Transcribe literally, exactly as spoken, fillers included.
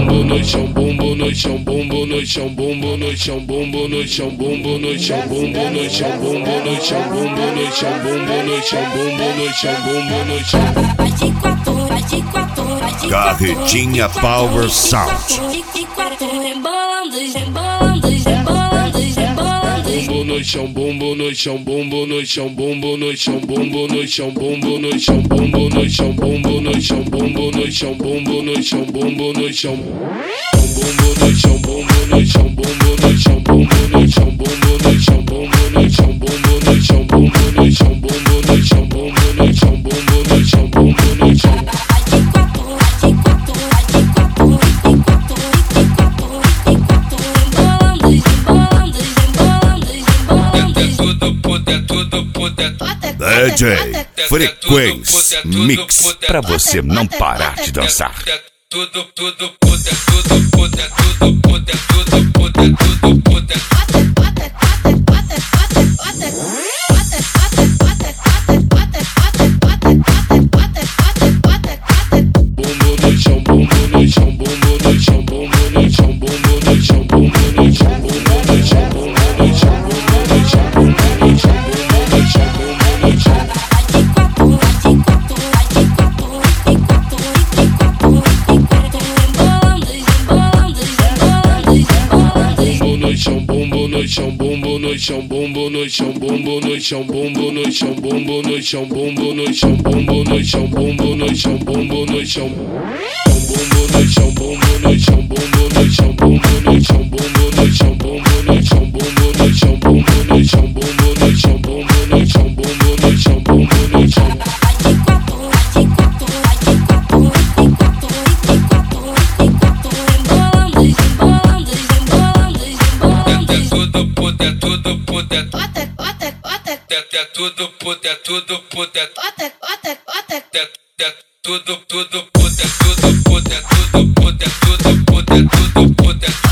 bumbo no chão, bumbo no chão, bumbo no chão, bumbo no chão, bumbo no chão, bumbo no chão, bumbo no chão, bumbo no chão, bumbo no chão, bumbo no chão, bumbo no chão, bumbo no chão. Carretinha Power Sound. Bumbo no chão, bumbo no chão, bumbo no chão, bumbo no chão, bumbo no chão, bumbo no chão, bumbo no chão, bumbo no chão, bumbo no chão, bumbo no chão, bumbo no chão. Bumbo no chão, bumbo no chão, bumbo no chão, bumbo no chão, bumbo no chão, bumbo no chão, bumbo no chão, bumbo no chão, bumbo no chão, bumbo no chão, bumbo no chão, bumbo no chão. D J Frequência Mix, pra você não parar de dançar. Tudo, tudo, puta, tudo, puta, tudo, puta, tudo, puta, tudo, puta. Bumbo no chão, bumbo no chão, bumbo no chão, bumbo no chão, bumbo no chão, bumbo no chão, bumbo no chão, bumbo no chão, bumbo no chão, bumbo no chão, bumbo no chão, bumbo no chão. Bumbo no chão, bumbo no chão, bumbo no chão, bumbo no chão, bumbo no chão, bumbo no chão, bumbo no chão, bumbo no chão, bumbo no chão, bumbo no chão. Bumbo no chão, bumbo no chão, bumbo no chão, bumbo no chão, bumbo no chão, bumbo no chão, bumbo no chão, bumbo no chão, bumbo no chão, bumbo no chão, bumbo no chão, bumbo no chão. Tudo puta, tudo puta, tudo, tudo puta, tudo puta, tudo puta, tudo puta, tudo puta.